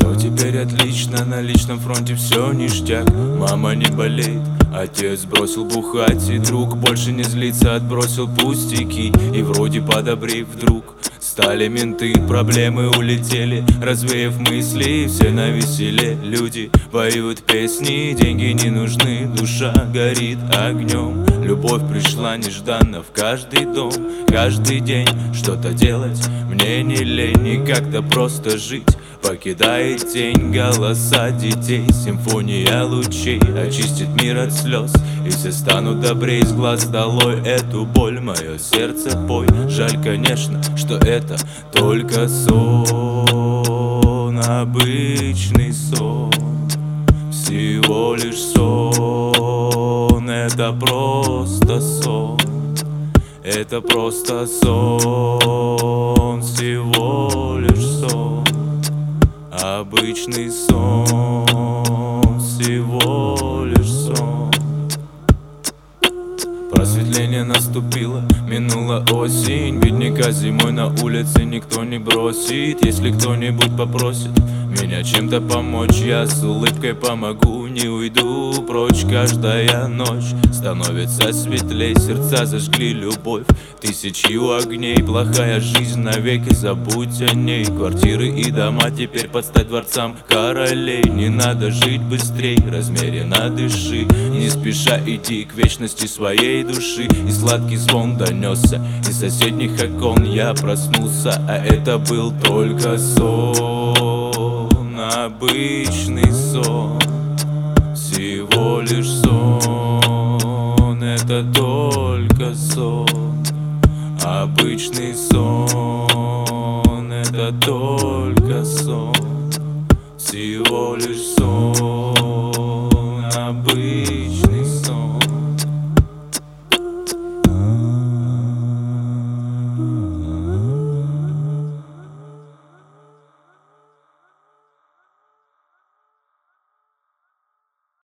Все теперь отлично, на личном фронте все ништяк. Мама не болеет, отец бросил бухать, и друг больше не злится, отбросил пустяки. И вроде подобрев вдруг стали менты, проблемы улетели, развеяв мысли, все навеселе. Люди поют песни, деньги не нужны, душа горит огнем. Любовь пришла нежданно в каждый дом, каждый день что-то делать мне не лень, и как-то просто жить. Покидает тень голоса детей, симфония лучей очистит мир от слез, и все станут добрей, с глаз долой эту боль. Мое сердце пой, жаль, конечно, что это только сон, обычный сон, всего лишь сон. Это просто сон, это просто сон, всего лишь сон. Обычный сон, всего лишь сон. Просветление наступило, минула осень. Бедняка зимой на улице никто не бросит. Если кто-нибудь попросит меня чем-то помочь, я с улыбкой помогу. Не уйду прочь, каждая ночь становится светлей. Сердца зажгли любовь тысячью огней. Плохая жизнь навеки, забудь о ней. Квартиры и дома теперь под стать дворцам королей. Не надо жить быстрей, размеренно дыши, не спеша иди к вечности своей души. И сладкий звон донесся из соседних окон. Я проснулся, а это был только сон, обычный сон, всего лишь сон. Это только сон, обычный сон. Это только сон, всего лишь сон, обычный.